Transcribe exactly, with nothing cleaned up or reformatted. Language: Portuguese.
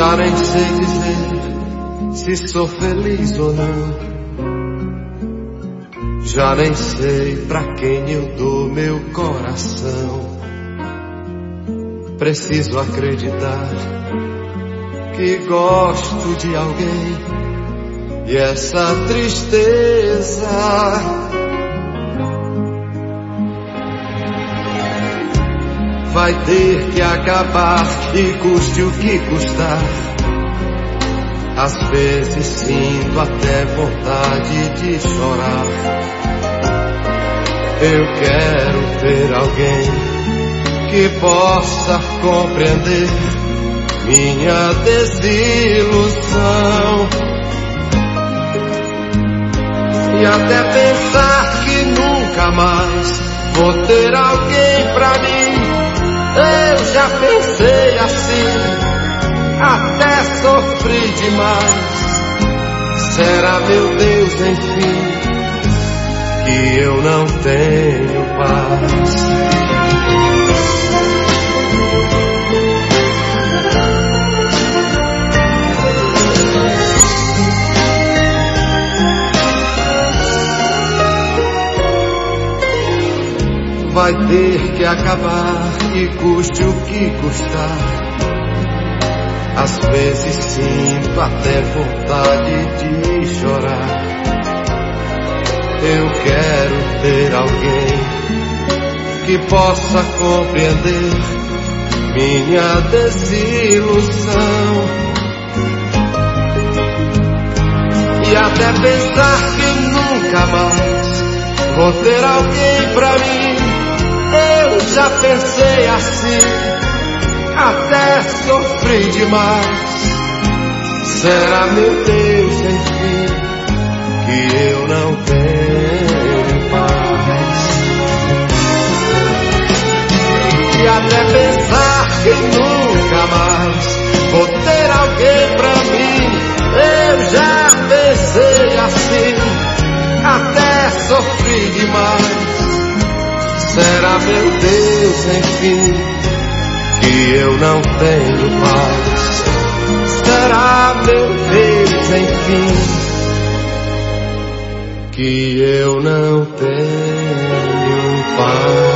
Já nem sei dizer se sou feliz ou não. Já nem sei pra quem eu dou meu coração. Preciso acreditar que gosto de alguém, e essa tristeza vai ter que acabar, e custe o que custar. Às vezes sinto até vontade de chorar. Eu quero ter alguém que possa compreender minha desilusão, e até pensar que nunca mais vou ter alguém pra mim. Eu já pensei assim, até sofri demais. Será, meu Deus, enfim, que eu não tenho paz? Vai ter que acabar, e custe o que custar. Às vezes sinto até vontade de chorar. Eu quero ter alguém que possa compreender minha desilusão, e até pensar que nunca mais vou ter alguém pra mim. Eu já pensei assim, até sofri demais. Será, meu Deus, enfim, que eu não tenho paz? E até pensar que nunca mais vou ter alguém pra mim. Eu já pensei assim, até sofri demais. Será, meu Deus, enfim, que eu não tenho paz? Será, meu Deus, enfim, que eu não tenho paz?